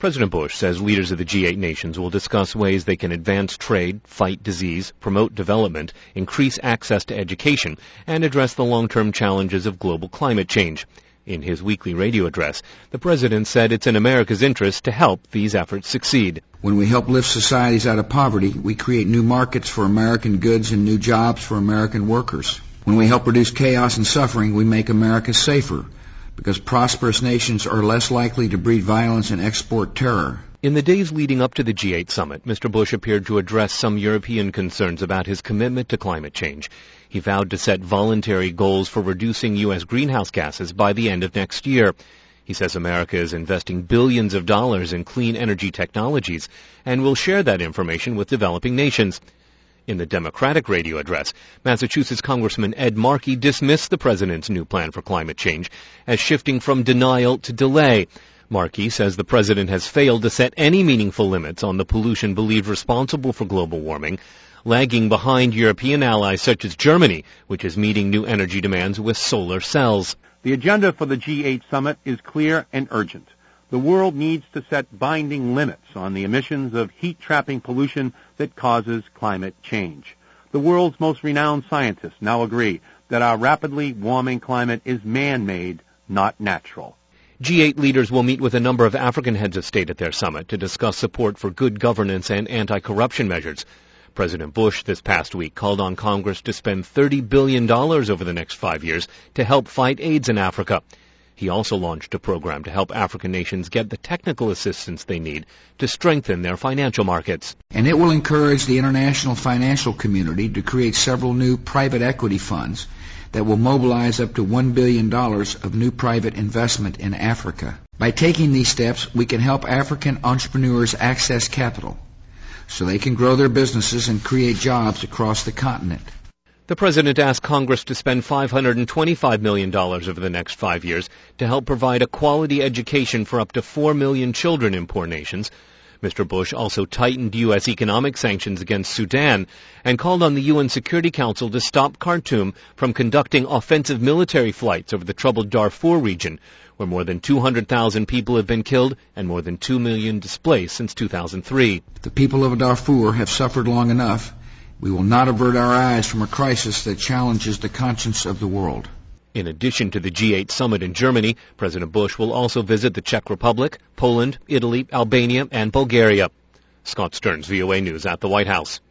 President Bush says leaders of the G8 nations will discuss ways they can advance trade, fight disease, promote development, increase access to education, and address the long-term challenges of global climate change. In his weekly radio address, the president said it's in America's interest to help these efforts succeed. When we help lift societies out of poverty, we create new markets for American goods and new jobs for American workers. When we help reduce chaos and suffering, we make America safer, because prosperous nations are less likely to breed violence and export terror. In the days leading up to the G8 summit, Mr. Bush appeared to address some European concerns about his commitment to climate change. He vowed to set voluntary goals for reducing U.S. greenhouse gases by the end of next year. He says America is investing billions of dollars in clean energy technologies and will share that information with developing nations. In the Democratic radio address, Massachusetts Congressman Ed Markey dismissed the president's new plan for climate change as shifting from denial to delay. Markey says the president has failed to set any meaningful limits on the pollution believed responsible for global warming, lagging behind European allies such as Germany, which is meeting new energy demands with solar cells. The agenda for the G8 summit is clear and urgent. The world needs to set binding limits on the emissions of heat-trapping pollution that causes climate change. The world's most renowned scientists now agree that our rapidly warming climate is man-made, not natural. G8 leaders will meet with a number of African heads of state at their summit to discuss support for good governance and anti-corruption measures. President Bush this past week called on Congress to spend $30 billion over the next 5 years to help fight AIDS in Africa. He also launched a program to help African nations get the technical assistance they need to strengthen their financial markets. And it will encourage the international financial community to create several new private equity funds that will mobilize up to $1 billion of new private investment in Africa. By taking these steps, we can help African entrepreneurs access capital so they can grow their businesses and create jobs across the continent. The president asked Congress to spend $525 million over the next 5 years to help provide a quality education for up to 4 million children in poor nations. Mr. Bush also tightened U.S. economic sanctions against Sudan and called on the UN Security Council to stop Khartoum from conducting offensive military flights over the troubled Darfur region, where more than 200,000 people have been killed and more than 2 million displaced since 2003. The people of Darfur have suffered long enough. We will not avert our eyes from a crisis that challenges the conscience of the world. In addition to the G8 summit in Germany, President Bush will also visit the Czech Republic, Poland, Italy, Albania, and Bulgaria. Scott Stearns, VOA News at the White House.